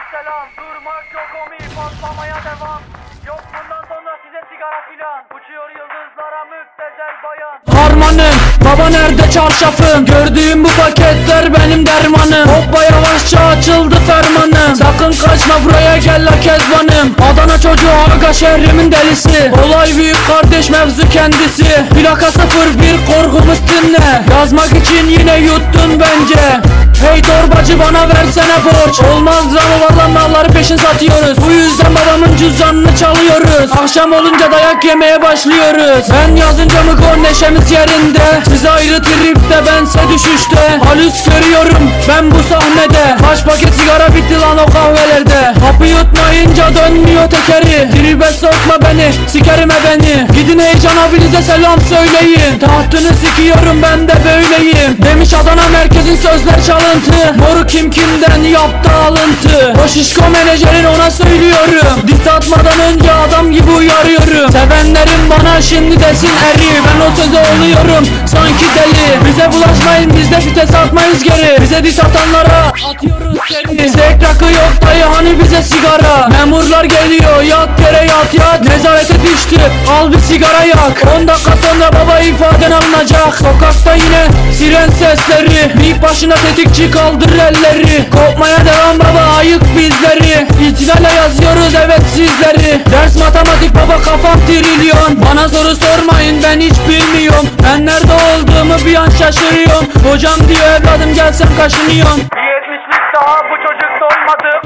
selam. Durmak yok omi, patlamaya devam. Yok bundan sonra size sigara filan. Uçuyor yıldızlara müptezel bayan. Harmanım, baba nerede çarşafım? Gördüğüm bu paketler benim dermanım. Hoppa yavaşça açıldı fermanım. Sakın kaçma buraya gel la kezbanım. Adana çocuğu aga şehrimin delisi. Olay büyük kardeş mevzu kendisi. Plaka 01 korkumuz dinle. Yazmak için yine yuttun bence. Hey torbacı bana versene borç. Olmaz lan malları peşin satıyoruz. Bu yüzden babamın cüzdanını çalıyoruz. Akşam olunca dayak yemeye başlıyoruz. Ben yazınca mı gol neşemiz yerinde. Siz ayrı tripte bense düşüşte. Halüs görüyorum ben bu sahnede. Kaç paket sigara bitti lan o kahvelerde. Kapı yutmayınca dönmüyor tekeri. Tribe sokma beni sikerim beni. Gidin heyecan abinize selam söyleyin. Tahtını sikiyorum ben de böyleyim. Demiş Adana merkezin sözler çalıntı. Moru kimden yaptı alıntı. O şişko menajerin ona söylüyorum. Diss atmadan önce adam gibi uyarıyorum. Sevenlerim bana şimdi desin eri. Ben o söze oluyorum sanki deli. Bize bulaşmayın biz de fites atmayız geri. Bize diss atanlara atıyoruz seni. Sek rakı yok dayı hani bize sigara. Memurlar geliyor yat yere yat. Nezarete düştü al bir sigara yak. 10 dakika sonra baba ifaden alınacak. Sokakta yine siren sesleri. Bir başına tetikçi kaldır elleri. Kopmaya devam baba ayık bizleri. İtilale yazıyoruz evet sizleri. Ders matematik baba kafam trilyon. Bana soru sormayın ben hiç bilmiyorum. Ben nerede olduğumu bir an şaşırıyorum. Hocam diyor evladım gelsen kaşınıyorsun. Bir 70'lik daha bu çocuk doymadı.